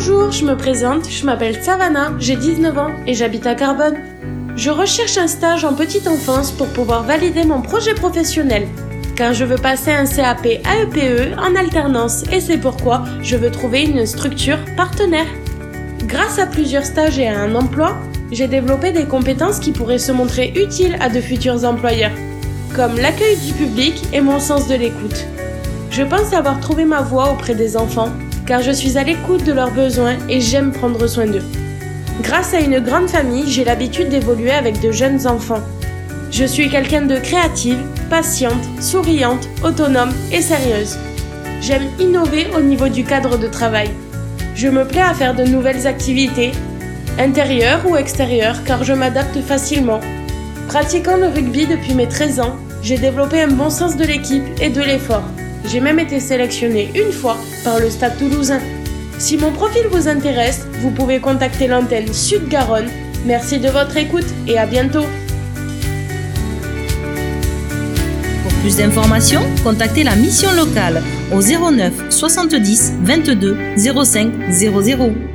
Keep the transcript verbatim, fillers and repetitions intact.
Bonjour, je me présente, je m'appelle Savannah, j'ai dix-neuf ans et j'habite à Carbone. Je recherche un stage en petite enfance pour pouvoir valider mon projet professionnel, car je veux passer un C A P A E P E en alternance et c'est pourquoi je veux trouver une structure partenaire. Grâce à plusieurs stages et à un emploi, j'ai développé des compétences qui pourraient se montrer utiles à de futurs employeurs, comme l'accueil du public et mon sens de l'écoute. Je pense avoir trouvé ma voie auprès des enfants, car je suis à l'écoute de leurs besoins et j'aime prendre soin d'eux. Grâce à une grande famille, j'ai l'habitude d'évoluer avec de jeunes enfants. Je suis quelqu'un de créative, patiente, souriante, autonome et sérieuse. J'aime innover au niveau du cadre de travail. Je me plais à faire de nouvelles activités, intérieures ou extérieures, car je m'adapte facilement. Pratiquant le rugby depuis mes treize ans, j'ai développé un bon sens de l'équipe et de l'effort. J'ai même été sélectionnée une fois par le Stade Toulousain. Si mon profil vous intéresse, vous pouvez contacter l'antenne Sud-Garonne. Merci de votre écoute et à bientôt. Pour plus d'informations, contactez la mission locale au zéro neuf soixante-dix vingt-deux zéro cinq zéro zéro.